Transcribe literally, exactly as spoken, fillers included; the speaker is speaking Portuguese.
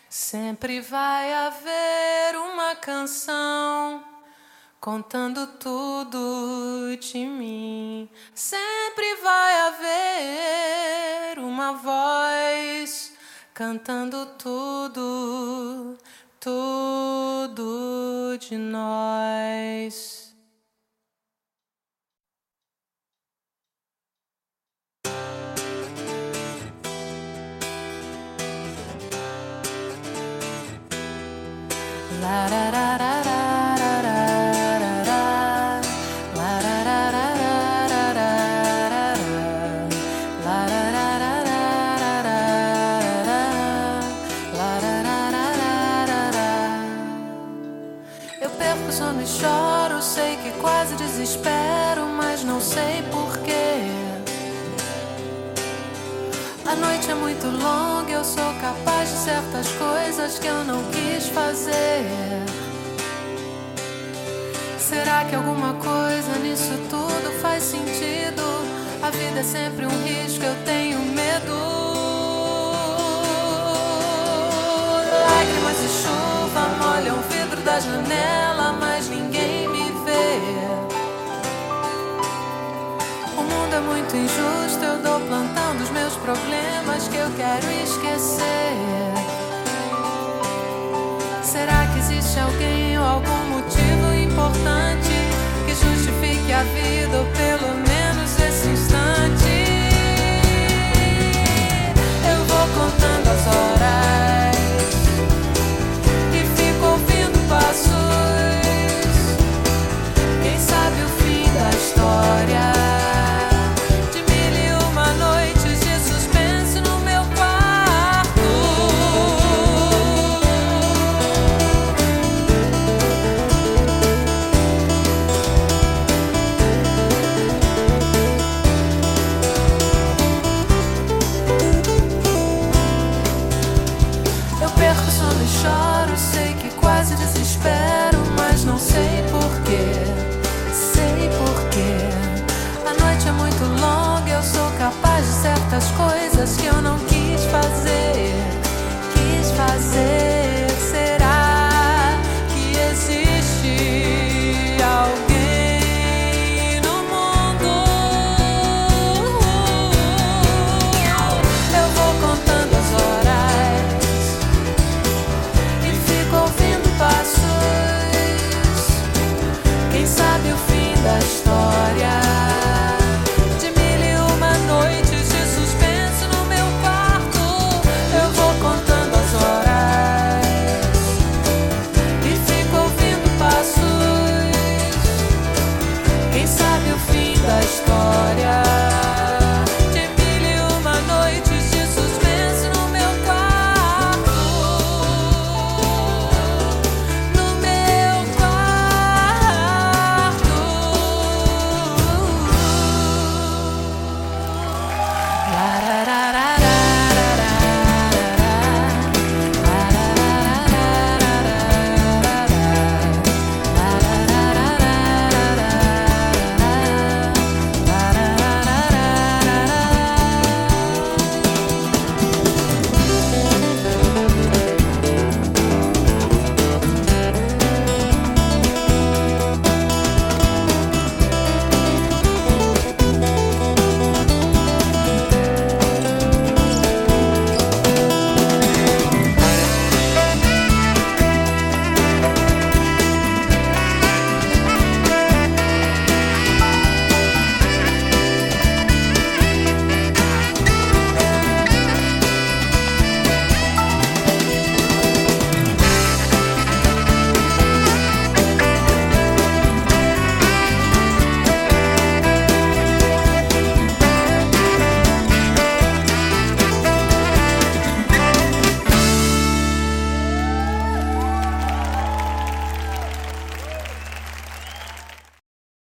Sempre vai haver uma canção contando tudo de mim. Sempre vai haver uma voz cantando tudo, tudo de nós. La ra ra ra ra ra ra ra. La ra ra ra ra ra ra. La ra ra ra ra ra. La ra ra ra ra. Eu perco o sono e choro, sei que quase desespero, mas não sei porquê. A noite é muito longa, eu sou capaz de certas coisas que eu não quis fazer. Será que alguma coisa nisso tudo faz sentido? A vida é sempre um risco, eu tenho medo. Lágrimas e chuva molham o vidro da janela, mas ninguém me vê. O mundo é muito injusto, eu dou plantão dos meus problemas que eu quero esquecer. Será que existe alguém ou algum motivo importante que justifique a vida ou pelo menos esse instante? Eu vou contando as horas e fico ouvindo passos. Quem sabe o fim da história? Choro, sei que quase desespero, mas não sei porquê, sei porquê. A noite é muito longa, eu sou capaz de certas coisas que eu não